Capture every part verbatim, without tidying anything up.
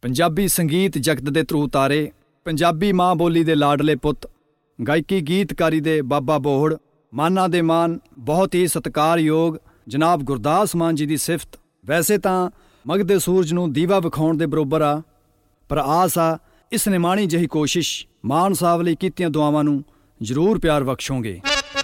ਪੰਜਾਬੀ ਸੰਗੀਤ ਜਗਤ ਦੇ ਧਰੂ ਤਾਰੇ, ਪੰਜਾਬੀ ਮਾਂ ਬੋਲੀ ਦੇ ਲਾਡਲੇ ਪੁੱਤ, ਗਾਇਕੀ ਗੀਤਕਾਰੀ ਦੇ ਬਾਬਾ ਬੋਹੜ, ਮਾਨਾਂ ਦੇ ਮਾਨ, ਬਹੁਤ ਹੀ ਸਤਿਕਾਰਯੋਗ ਜਨਾਬ ਗੁਰਦਾਸ ਮਾਨ ਜੀ ਦੀ ਸਿਫਤ ਵੈਸੇ ਤਾਂ ਮਗਦੇ ਸੂਰਜ ਨੂੰ ਦੀਵਾ ਵਿਖਾਉਣ ਦੇ ਬਰੋਬਰ ਆ, ਪਰ ਆਸ ਆ ਇਸ ਨਿਮਾਣੀ ਜਿਹੀ ਕੋਸ਼ਿਸ਼ ਮਾਨ ਸਾਹਿਬ ਲਈ ਕੀਤੀਆਂ ਦੁਆਵਾਂ ਨੂੰ ਜ਼ਰੂਰ ਪਿਆਰ ਬਖਸ਼ੋਗੇ।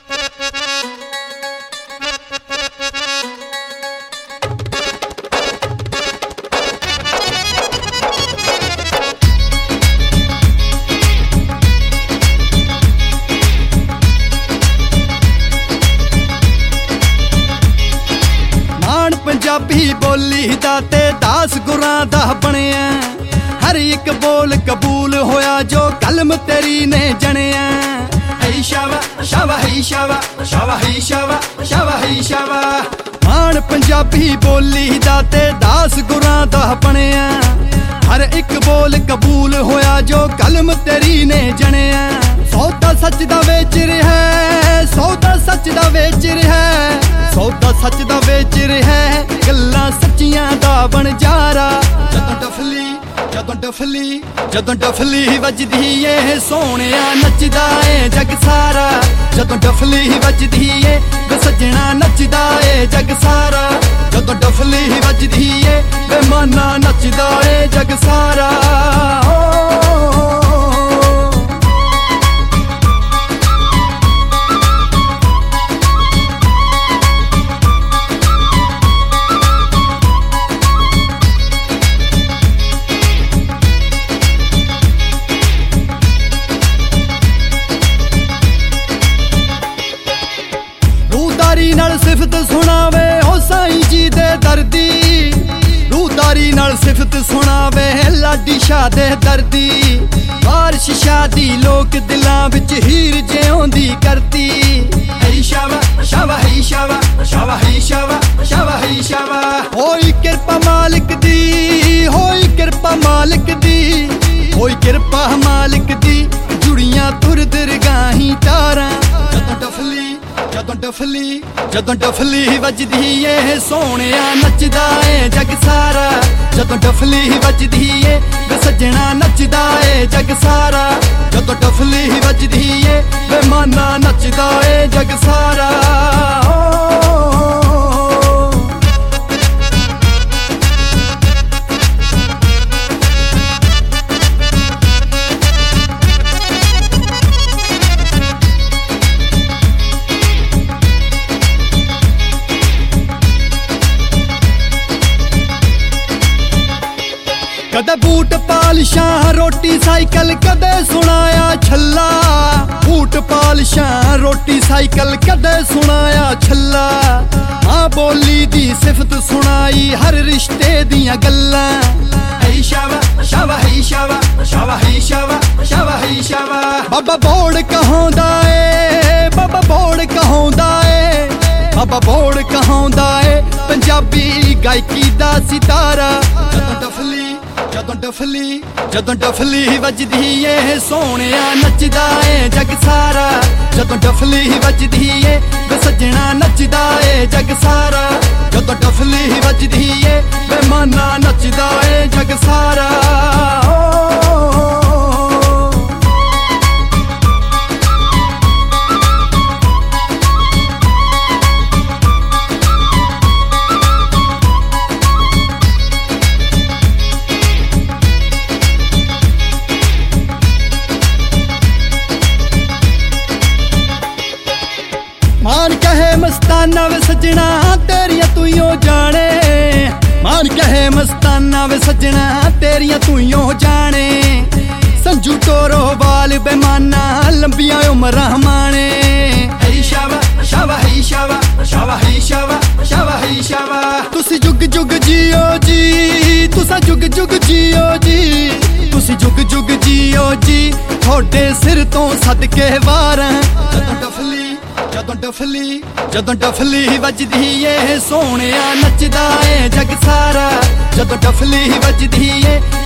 ਪੰਜਾਬੀ ਬੋਲੀ ਦਾ ਤੇ ਦਾਸ ਗੁਰਾਂ ਦਾ ਬਣਿਆ, ਹਰ ਇੱਕ ਬੋਲ ਕਬੂਲ ਹੋਇਆ ਜੋ ਕਲਮ ਤੇਰੀ ਨੇ ਜਣਿਆ। ਹਈ ਸ਼ਾਵਾ ਸ਼ਾਵਾ ਹਈ ਸ਼ਾਵਾ ਸ਼ਾਵਾ ਹਈ ਸ਼ਾਵਾ ਸ਼ਾਵਾ ਹਈ ਸ਼ਾਵਾ। ਮਾਣ ਪੰਜਾਬੀ ਬੋਲੀ ਦਾ ਤੇ ਦਾਸ ਗੁਰਾਂ ਦਾ ਬਣਿਆ, ਹਰ ਇੱਕ ਬੋਲ ਕਬੂਲ ਹੋਇਆ ਜੋ ਕਲਮ ਤੇਰੀ ਨੇ ਜਣਿਆ। ਸੌਦਾ ਸੱਚ ਦਾ ਵੇਚ ਰਿਹਾ, ਸੌਦਾ ਸੱਚ ਦਾ ਵੇਚ ਰਿਹਾ, ਸੌਦਾ ਸੱਚ ਦਾ ਵੇਚ ਰਿਹਾ, ਗੱਲਾਂ ਸੱਚੀਆਂ ਦਾ ਬਣ ਜਾਰਾ। ਜਦੋਂ ਡਫਲੀ ਜਦੋਂ ਡਫਲੀ ਜਦੋਂ ਡਫਲੀ ਵੱਜਦੀ ਏ ਸੋਹਣਿਆ ਨੱਚਦਾ ਏ ਜਗ ਸਾਰਾ। ਜਦੋਂ ਡਫਲੀ ਵੱਜਦੀ ਏ ਵੇ ਸੱਜਣਾ ਨੱਚਦਾ ਏ ਜਗ ਸਾਰਾ। ਜਦੋਂ ਡਫਲੀ ਵੱਜਦੀ ਏ ਵੇ ਮਾਨਾ ਨੱਚਦਾ ਏ ਜਗ ਸਾਰਾ। ਰੂਦਾਰੀ ਨਾਲ ਸਿਫਤ ਸੁਣਾਵੇ ਓ ਸਾਈਂ ਜੀ ਦੇ ਦਰਦੀ, ਰੂਦਾਰੀ ਨਾਲ ਸਿਫਤ ਸੁਣਾਵੇ ਲਾਡੀ ਸ਼ਾਹ ਦੇ ਦਰਦੀ। ਬਾਰਿਸ਼ ਸ਼ਾਦੀ ਲੋਕ ਦਿਲਾਂ ਵਿੱਚ ਹੀਰ ਜਿਉਂਦੀ ਕਰਦੀ। ਹਈ ਸ਼ਾਵਾ ਸ਼ਾਵਾ ਹਈ ਸ਼ਾਵਾ ਸ਼ਾਵਾ ਹਈ ਸ਼ਾਵਾ ਸ਼ਾਵਾ ਹਈ ਸ਼ਾਵਾ। ਹੋਈ ਕਿਰਪਾ ਮਾਲਕ ਦੀ, ਹੋਈ ਕਿਰਪਾ ਮਾਲਕ ਦੀ, ਹੋਈ ਕਿਰਪਾ ਮਾਲਕ ਦੀ, ਜੁੜੀਆਂ ਤੁਰ ਦਰਗਾਹੀਂ ਤਾਰਾਂ। ਜਦੋਂ ਡਫਲੀ ਜਦੋਂ ਡਫਲੀ ਜਦੋਂ ਡਫਲੀ ਵੱਜਦੀ ਏ ਸੋਹਣਿਆ ਨੱਚਦਾ ਏ ਜਗ ਸਾਰਾ। ਜਦੋਂ ਡਫਲੀ ਵੱਜਦੀ ਏ ਵੇ ਸੱਜਣਾ ਨੱਚਦਾ ਏ ਜਗ ਸਾਰਾ। ਜਦੋਂ ਡਫਲੀ ਵੱਜਦੀ ਏ ਵੇ ਮਾਨਾ ਨੱਚਦਾ ਏ ਜਗ ਸਾਰਾ। ਕਦੇ ਬੂਟ ਪਾਲਿਸ਼ਾਂ ਰੋਟੀ ਸਾਈਕਲ ਕਦੇ ਸੁਣਾਇਆ ਛੱਲਾ। ਬੂਟ ਪਾਲਿਸ਼ਾਂ ਰੋਟੀ ਸਾਈਕਲ ਕਦੇ ਸੁਣਾਇਆ ਛੱਲਾ। ਮਾਂ ਬੋਲੀ ਦੀ ਸਿਫਤ ਸੁਣਾਈ ਹਰ ਰਿਸ਼ਤੇ ਦੀਆਂ ਗੱਲਾਂ। ਹਈ ਸ਼ਾਵਾ ਸ਼ਾਵਾ ਹਈ ਸ਼ਾਵਾ ਸ਼ਾਵਾ ਹਈ ਸ਼ਾਵਾ ਸ਼ਾਵਾ ਹਈ ਸ਼ਾਵਾ। ਬਾਬਾ ਬੋੜ ਕਹਾਉਂਦਾ ਏ, ਬਾਬਾ ਬੋੜ ਕਹਾਉਂਦਾ ਏ, ਬਾਬਾ ਬੋੜ ਕਹਾਉਂਦਾ ਏ ਪੰਜਾਬੀ ਗਾਇਕੀ ਦਾ ਸਿਤਾਰਾ। ਜਦੋਂ ਡਫਲੀ ਜਦੋਂ ਡਫਲੀ ਜਦੋਂ ਡਫਲੀ ਵੱਜਦੀ ਏ ਸੋਹਣਿਆ ਨੱਚਦਾ ਏ ਜਗ ਸਾਰਾ। ਜਦੋਂ ਡਫਲੀ ਵੱਜਦੀ ਏ ਵੇ ਸੱਜਣਾ ਨੱਚਦਾ ਏ ਜਗ ਸਾਰਾ। ਜਦੋਂ ਡਫਲੀ ਵੱਜਦੀ ਏ ਵੇ ਮਾਨਾ ਨੱਚਦਾ ਏ ਜਗ ਸਾਰਾ। ਮਾਨ ਕਹੇ ਮਸਤਾਨਾ ਵੇ ਸੱਜਣਾ ਤੇਰੀਆਂ ਤੂੰ ਜਾਣੇ। ਮਾਨ ਕਹੇ ਮਸਤਾਨਾ ਵੇ ਸੱਜਣਾ ਤੇਰੀਆਂ ਤੂੰ ਜਾਣੇ। ਸੰਜੂ ਟੋਰੋ ਵਾਲ ਬੇਮਾਨਾ ਲੰਬੀਆਂ ਉਮਰਾਂ ਮਾਣੇ। ਹਈ ਸ਼ਾਵਾ ਸ਼ਾਵਾ ਹਈ ਸ਼ਾਵਾ ਸ਼ਾਵਾ ਹਈ ਸ਼ਾਵਾ ਸ਼ਾਵਾ ਹਈ ਸ਼ਾਵਾ। ਤੁਸੀਂ ਜੁਗ ਜੁਗ ਜੀਓ ਜੀ, ਤੁਸੀਂ ਜੁਗ ਜੁਗ ਜੀਓ ਜੀ, ਤੁਸੀਂ ਜੁਗ ਜੁਗ ਜੀਓ ਜੀ, ਤੁਹਾਡੇ ਸਿਰ ਤੋਂ ਸਦਕੇ ਵਾਰਾਂ। ਜਦੋਂ ਡਫਲੀ ਜਦੋਂ ਡਫਲੀ ਜਦੋਂ ਡਫਲੀ ਵੱਜਦੀ ਏ ਸੋਹਣਿਆ ਨੱਚਦਾ ਏ ਜਗ ਸਾਰਾ। ਜਦੋਂ ਡਫਲੀ ਵੱਜਦੀ ਏ